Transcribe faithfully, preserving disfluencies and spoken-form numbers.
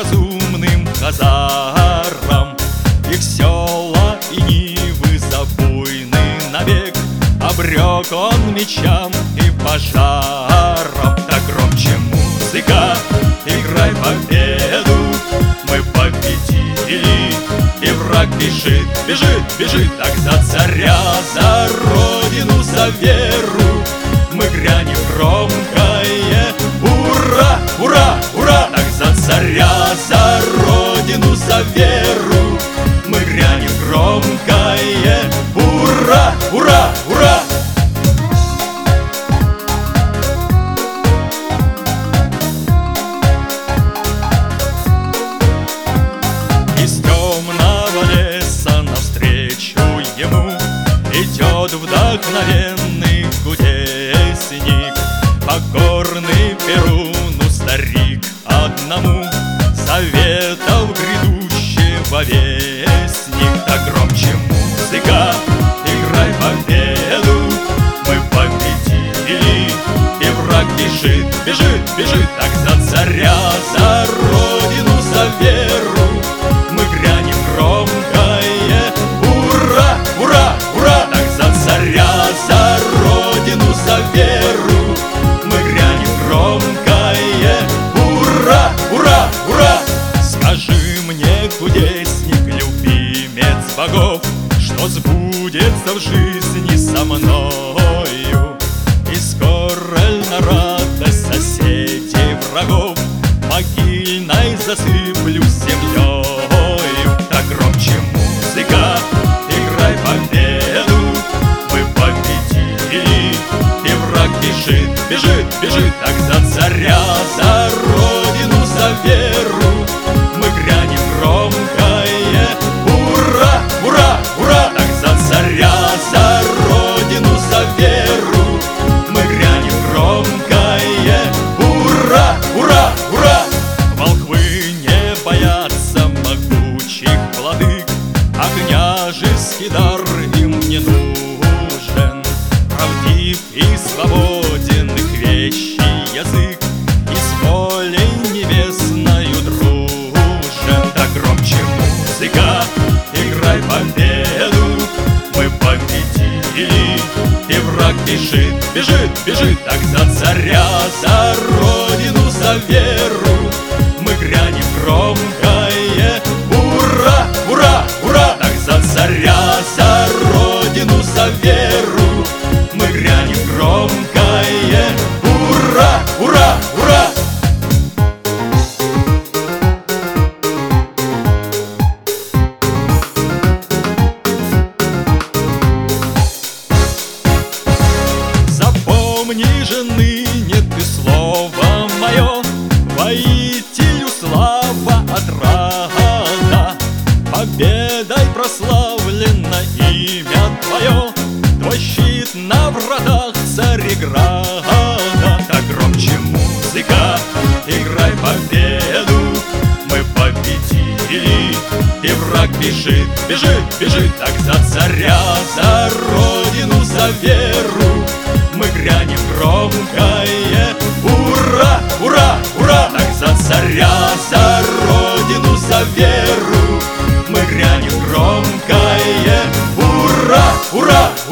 разумным хазарам. Их села и нивы забойны навек обрек он мечам и пожарам. Так громче музыка, играй победу, мы победили, и враг бежит, бежит, бежит. Так за царя, за родину, за веру мы грянем громкое ура, ура, ура. Так за царя, за родину, за веру мы грянем громкое ура, ура, ура. Из темного леса навстречу ему идет вдохновенный кудесник, покорный Перуну старик одному, советов грядущего вестник. Так громче музыка, играй победу, мы победили, и враг бежит, бежит, бежит. Так за царя, за родину, за веру мы грянем громкое ура, ура, ура. Так за царя, за родину, за веру мы грянем громкое ура, ура, ура. Скажи мне, кудесник, любимец богов, что сбудется в жизни со мною, и скоро ль на радость соседей врагов могильной засыплю землею. Так громче музыка, играй победу, мы победили, и враг бежит, бежит, бежит. Так за царя, за родину, за веру мы грянем громкое ура, ура, ура. Так за царя, за родину, за веру мы грянем громкое ура, ура, ура. Волхвы не боятся могучих владык, а княжеский дар им не нужен. Правдив и свободен их вещий язык, и с волей небесною дружен. Так громче музыка, играй победу, мы победили, и враг бежит, бежит, бежит. Так за царя, за родину, за веру мы грянем громкое ура, ура, ура. Так за царя, за родину, за веру мы грянем громкое ура, ура, ура. Запомни же ныне ты слово мое, воителю слава отрада. Победой прославлено имя твое, твой щит на вратах Цареграда. Так громче музыка, играй победу, мы победили, и враг бежит, бежит, бежит. Так за царя, за родину, за веру мы грянем громкое ура, ура, ура. Так за царя, за родину, за веру мы грянем громкое ура, ура.